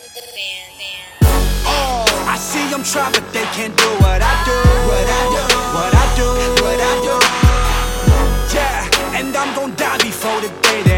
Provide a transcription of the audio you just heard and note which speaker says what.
Speaker 1: I see them try, but they can't do what I do. What I do, what I do, what I do. Yeah, and I'm gon' die before the day